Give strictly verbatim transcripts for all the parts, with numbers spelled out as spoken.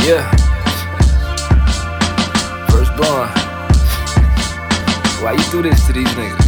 Yeah. Firstborn. Why you do this to these niggas?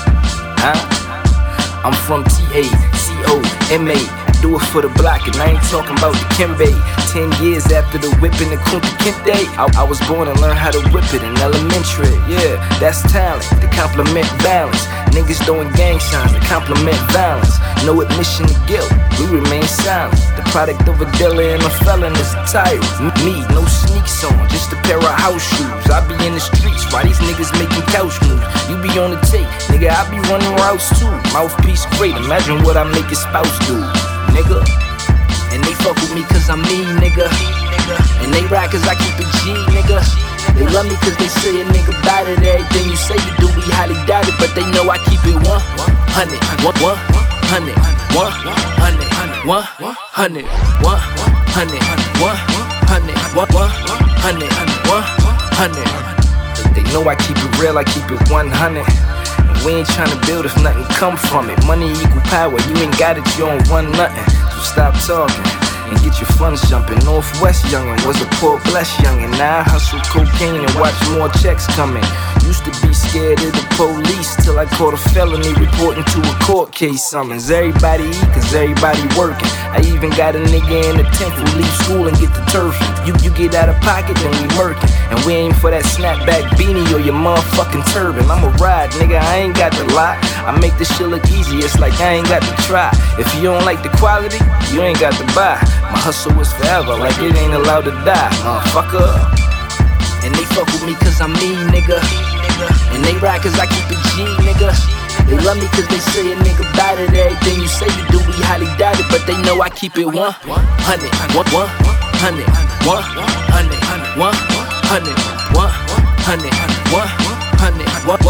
Huh? I'm from T A C O M A. Do it for the block, and I ain't talking about the Kimbe. Ten years after the whipping the Kunta Kinte, I, I was born and learned how to whip it in elementary. Yeah, that's talent, to complement balance. Niggas throwing gang signs to complement violence. No admission to guilt, we remain silent. The product of a dealer and a felon is a tyrant. Me, no sneaks on, just a pair of house shoes. I be in the streets while these niggas making couch moves. You be on the tape, nigga, I be running routes too. Mouthpiece great, imagine what I make your spouse do, nigga. And they fuck with me cause I'm me, nigga. And they ride cause I keep it G, nigga. They love me cause they say a nigga bad at everything you say you do, we highly doubt it, but they know I keep it one hundred, one hundred, one hundred, one hundred, one hundred, one hundred, one hundred, one hundred. They know I keep it real, I keep it one hundred. And we ain't tryna build if nothing come from it. Money equal power, you ain't got it, you don't run nothing. So stop talking and get your funds jumping. Northwest youngin' was a poor blessed youngin'. Now I hustle cocaine and watch more checks coming. Used to be scared of the police till I caught a felony reporting to a court case summons. Everybody eat cause everybody working. I even got a nigga in the tenth who leave school and get the turf. You, you get out of pocket then we murkin'. And we ain't for that snapback beanie or your motherfucking turban. I'ma ride, nigga, I ain't got the lot. I make this shit look easy, it's like I ain't got to try. If you don't like the quality, you ain't got to buy. My hustle is forever, like it ain't allowed to die, motherfucker. And they fuck with me cause I'm me, nigga. And they ride cause I keep it G, nigga. They love me cause they say a nigga bad at everything you say you do, we highly doubt it, but they know I keep it one hundred, one hundred, one hundred, one hundred, one hundred, one hundred,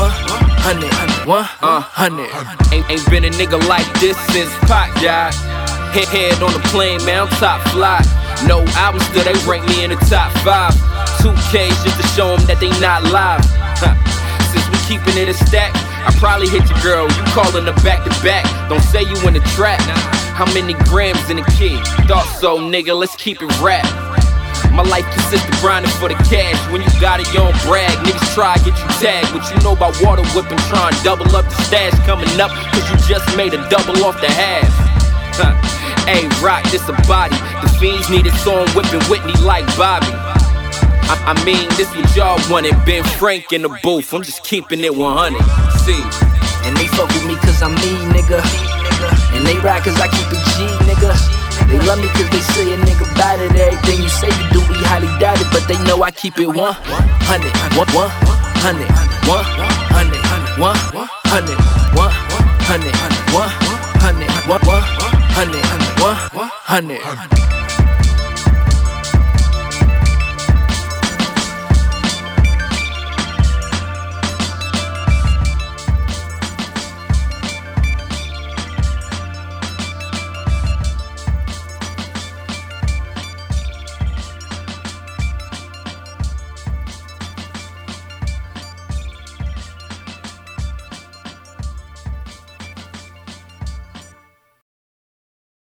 one hundred. Ain't, ain't been a nigga like this since Pac died. Head, head on the plane, man, I'm top fly. No albums, still they rank me in the top five. Two K's just to show them that they not live. Huh. Since we keeping it a stack, I probably hit your girl, you calling her back to back. Don't say you in the trap. How many grams in a kid? Thought so, nigga, let's keep it rap. My life consists of grinding for the cash. When you got it, you don't brag. Niggas try to get you tagged. What you know about water whipping, trying to double up the stash coming up, cause you just made a double off the half. Huh. Ayy, rock, this a body. The fiends need a song whipping Whitney like Bobby. I, I mean, this what y'all wanted. Ben Frank in the booth, I'm just keeping it one hundred. See. And they fuck with me cause I'm me, nigga. And they ride cause I keep it G, nigga. They love me cause they say a nigga bad at everything you say you do, we highly doubt it, but they know I keep it one hundred, one hundred, one hundred, one hundred, one hundred, one hundred, one hundred, one hundred.